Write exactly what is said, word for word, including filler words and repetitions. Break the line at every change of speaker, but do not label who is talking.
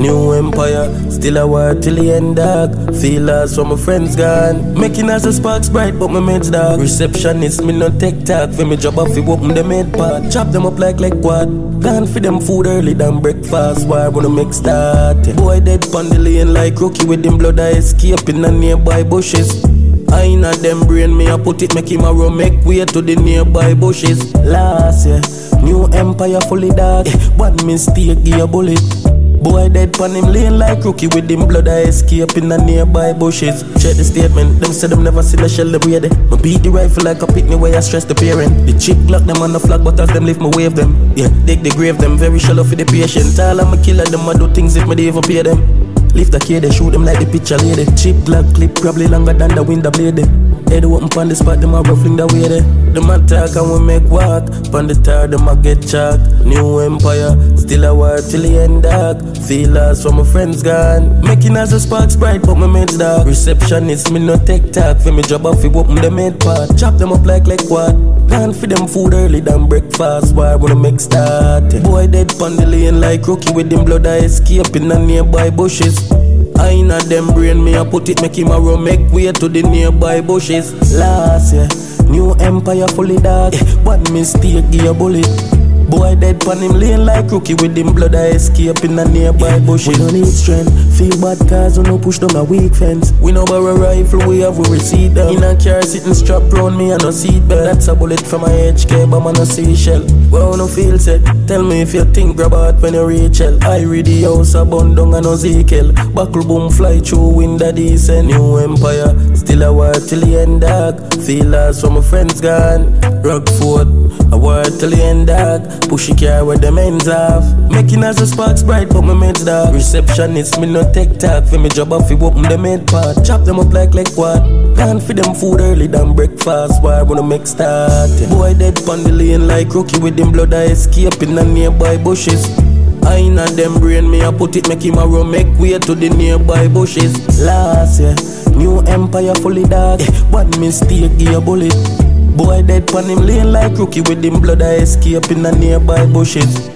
New empire, still a war till the end, dog. Feel lost when my friends gone. Making us a sparks bright, but my mates dog. Receptionist, me no tech talk. For me job off, we open the mid part. Chop them up like like what? Gone for them food early than breakfast. Why wanna make start? Boy dead pon the lane like rookie with them blood I escape in the nearby bushes. I inna them brain, me I put it, make him a roll, make way to the nearby bushes. Last year, new empire fully dark. One mistake, give a bullet. Boy dead pon him lane like rookie with him blood I escape in the nearby bushes. Check the statement, them say them never seen a shell the way. Me beat the rifle like a pitney where I stress the parent. The chick lock them on the flag but as them lift me wave them. Yeah, dig the grave them, very shallow for the patient. All of my killer them I do things if me they even pay them. Lift a kid, they shoot them like the picture lady. Cheap Glock clip probably longer than the window blade. Head open pon the spot, them a ruffling the way there. Them attack and we make walk. Pon the tar, them a get chalk. New empire, still a war till the end, dog. Feel lost when my friends gone. Making us a sparks bright, but my mates dog. Receptionist, me no tech talk. For me job off, we open the mid part. Chop them up like like what? Gone for them food early than breakfast. Why wanna make start? Boy dead pon the lane like rookie with them blood I escape in the nearby bushes. I inna them brain, me I put it, make him a roll, make way to the nearby bushes. Last year, new empire fully dark. One mistake, give a bullet. Boy dead pon him lane like rookie with him blood I escape in the nearby bushes. We don't need strength, feel bad cause we no push down a weak fence. We no borrow rifle, we have we receipt them. In a car sitting strapped round me and no seat belt. That's a bullet from my H K but man no seashell. Well no feel set, tell me if you think grab out when you reach hell. I read the house a bun down and no Ezekiel. Buckle boom fly through window decent. New empire, still a war till the end, dog. Feel lost when my friends gone. Rockford, a war till the end, dog. Pushy car where them ends off. Making us a sparks bright but my mates dog. Receptionist, me no tech talk. For me job off, we open the mid part. Chop them up like like what? Gone for them food early than breakfast. Why wanna make start? Boy dead pon the lane like rookie with them blood I escape in the nearby bushes. I inna them brain, me I put it, make him a roll, make way to the nearby bushes. Last year, new empire fully dark. One mistake, give a bullet. Boy dead pon him lane like rookie with him blood I escape in the nearby bushes.